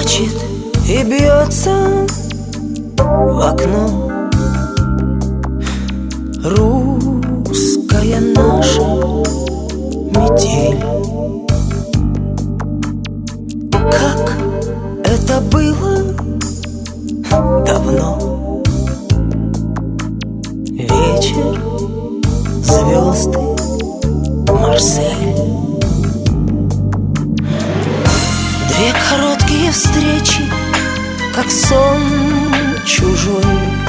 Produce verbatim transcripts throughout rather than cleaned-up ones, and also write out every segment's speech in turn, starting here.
плачет и бьется в окно русская наша метель. Как это было давно. Вечер, звезды, Марсель. Две короткие встречи, как сон чужой.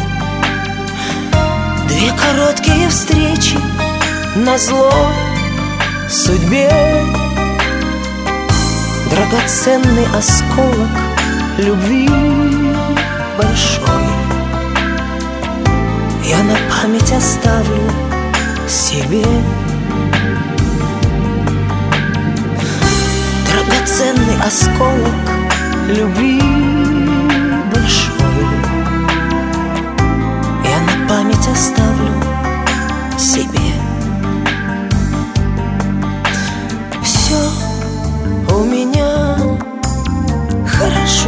Две короткие встречи назло судьбе. Драгоценный осколок любви большой я на память оставлю себе. Драгоценный осколок любви большой я на память оставлю себе. Все у меня хорошо.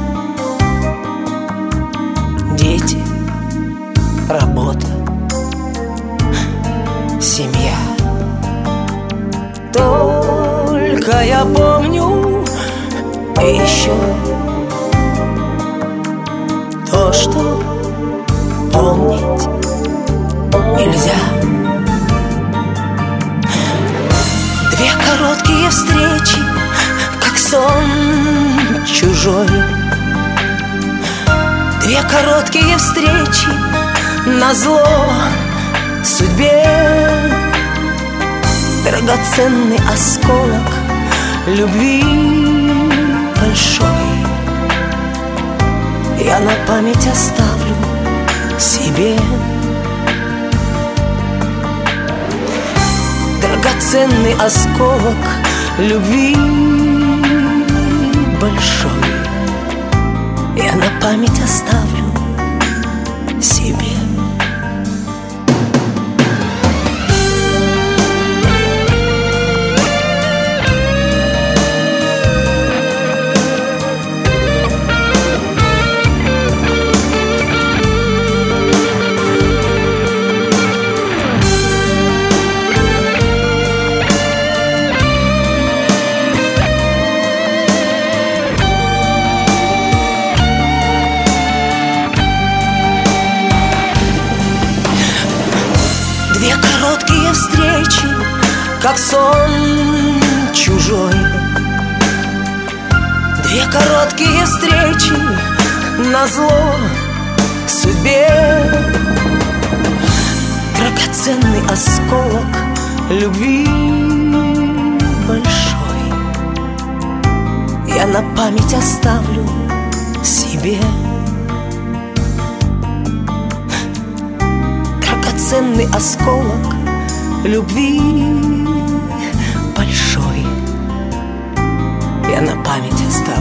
Дети, работа, семья. Только я помню еще то, что помнить нельзя. Две короткие встречи, как сон чужой. Две короткие встречи назло судьбе. Драгоценный осколок любви большой я на память оставлю себе. Драгоценный осколок любви большой я на память оставлю себе. Две короткие встречи, как сон чужой. Две короткие встречи назло судьбе. Драгоценный осколок любви большой я на память оставлю себе. Драгоценный осколок любви большой я на память оставлю